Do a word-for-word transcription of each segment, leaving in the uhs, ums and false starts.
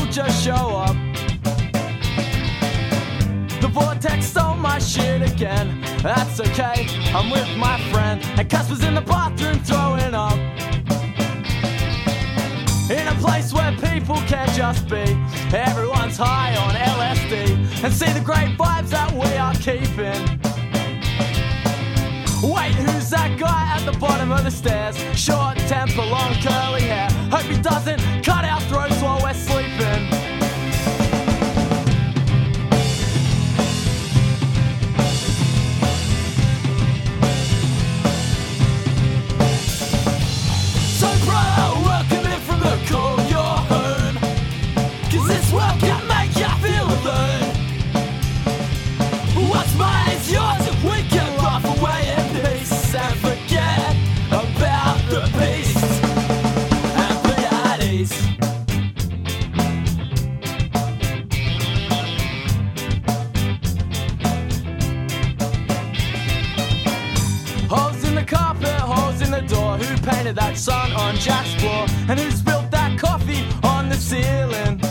just show up. The vortex stole my shit again. That's okay, I'm with my friend, and Casper's in the bathroom throwing up. In a place where people can just be. Everyone's high on L S D and see the great vibes that we are keeping. Wait, who's that guy at the bottom of the stairs? Short temper, long curly hair. Hope he doesn't cut our throats while we're sleeping. So bro, welcome in from the cold, you're home. Cause this world can make you feel alone. What's mine is yours if we can laugh away in peace and forget about the beast and Pleiades. Holes in the carpet, holes in the door. Who painted that sun on Jack's floor? And who spilled that coffee on the ceiling?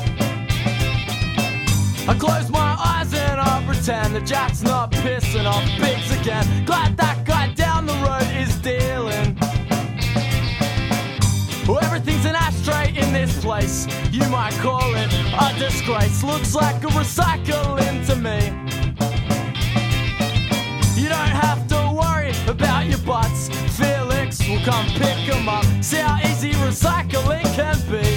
I close my eyes and I pretend that Jack's not pissing off pigs again. Glad that guy down the road is dealing. Well, everything's an ashtray in this place. You might call it a disgrace. Looks like a recycling to me. You don't have to worry about your butts. Felix will come pick them up. See how easy recycling can be.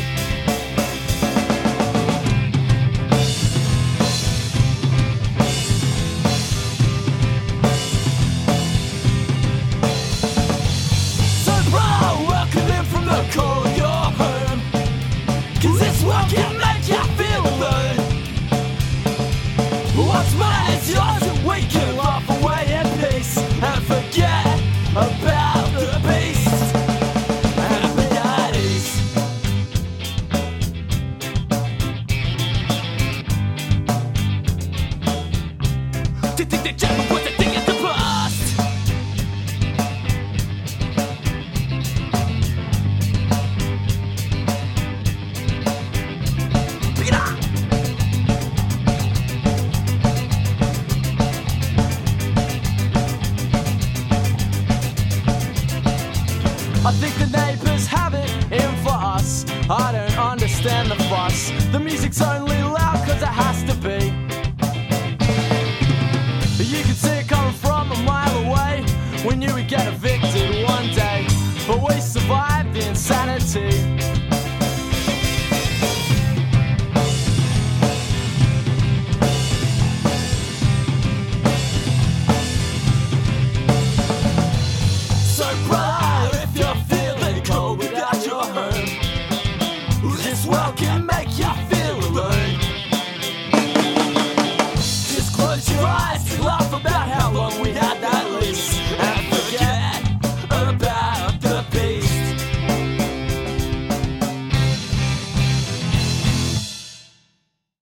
Call your home. Cause this world can make you feel alone. What's mine is yours and we can laugh away in peace and forget about the beast and Pleiades. To think that Jack was a thing in the past. I think the neighbours have it in for us. I don't understand the fuss. The music's only loud cause it has to be. You can see it coming from a mile away. We knew we'd get evicted one day, but we survived the insanity.